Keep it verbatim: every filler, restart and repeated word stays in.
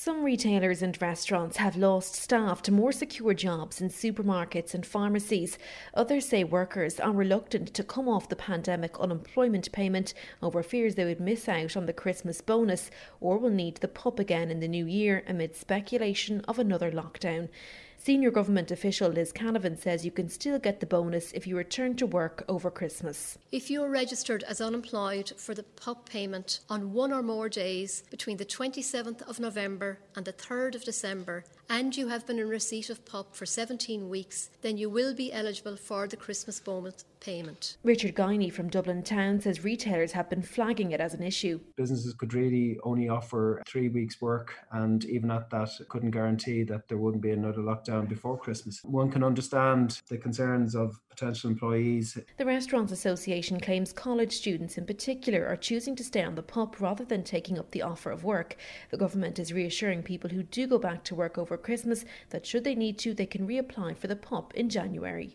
Some retailers and restaurants have lost staff to more secure jobs in supermarkets and pharmacies. Others say workers are reluctant to come off the pandemic unemployment payment over fears they would miss out on the Christmas bonus or will need the P U P again in the new year amid speculation of another lockdown. Senior government official Liz Canavan says you can still get the bonus if you return to work over Christmas. If you are registered as unemployed for the P U P payment on one or more days between the twenty-seventh of November and the third of December, and you have been in receipt of P U P for seventeen weeks, then you will be eligible for the Christmas bonus payment. Richard Guiney from Dublin Town says retailers have been flagging it as an issue. Businesses could really only offer three weeks work, and even at that couldn't guarantee that there wouldn't be another lockdown before Christmas. One can understand the concerns of potential employees. The Restaurants Association claims college students in particular are choosing to stay on the P U P rather than taking up the offer of work. The government is reassuring people who do go back to work over Christmas that should they need to, they can reapply for the P U P in January.